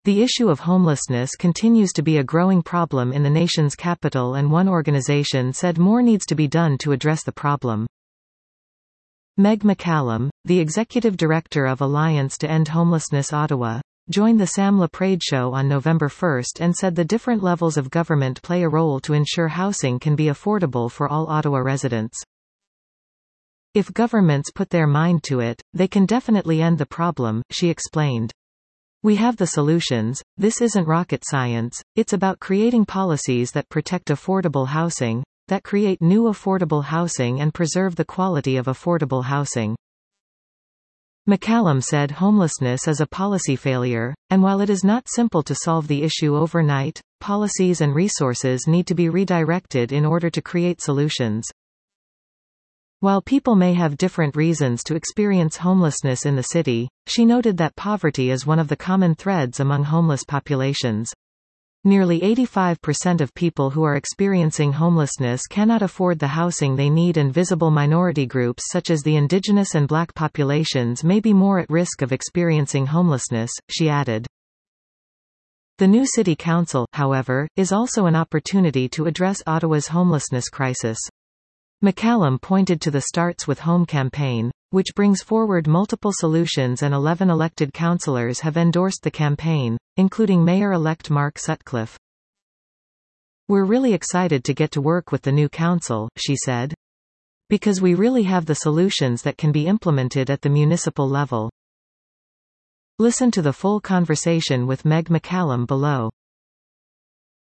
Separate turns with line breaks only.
The issue of homelessness continues to be a growing problem in the nation's capital, and one organization said more needs to be done to address the problem. Meg McCallum, the executive director of Alliance to End Homelessness Ottawa, joined the Sam Laprade Show on November 1 and said the different levels of government play a role to ensure housing can be affordable for all Ottawa residents. If governments put their mind to it, they can definitely end the problem, she explained. We have the solutions. This isn't rocket science, it's about creating policies that protect affordable housing, that create new affordable housing and preserve the quality of affordable housing. McCallum said homelessness is a policy failure, and while it is not simple to solve the issue overnight, policies and resources need to be redirected in order to create solutions. While people may have different reasons to experience homelessness in the city, she noted that poverty is one of the common threads among homeless populations. Nearly 85% of people who are experiencing homelessness cannot afford the housing they need, and visible minority groups such as the Indigenous and Black populations may be more at risk of experiencing homelessness, she added. The new City Council, however, is also an opportunity to address Ottawa's homelessness crisis. McCallum pointed to the Starts with Home campaign, which brings forward multiple solutions, and 11 elected councillors have endorsed the campaign, including Mayor-elect Mark Sutcliffe. We're really excited to get to work with the new council, she said. Because we really have the solutions that can be implemented at the municipal level. Listen to the full conversation with Meg McCallum below.